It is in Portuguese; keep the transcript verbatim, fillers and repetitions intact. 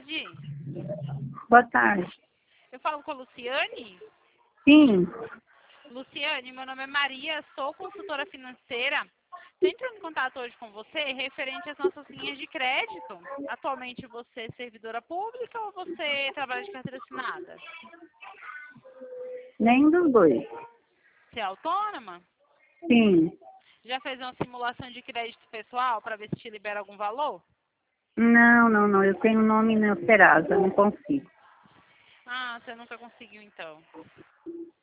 tarde. Boa tarde. Eu falo com a Luciane. Sim. Luciane, meu nome é Maria, sou consultora financeira. Estou entrando em contato hoje com você referente às nossas linhas de crédito. Atualmente você é servidora pública ou você trabalha de carteira assinada? Nem dos dois. Você é autônoma? Sim. Já fez uma simulação de crédito pessoal para ver se te libera algum valor? Não, não, não. Eu tenho nome na Serasa, não consigo. Ah, você nunca conseguiu então.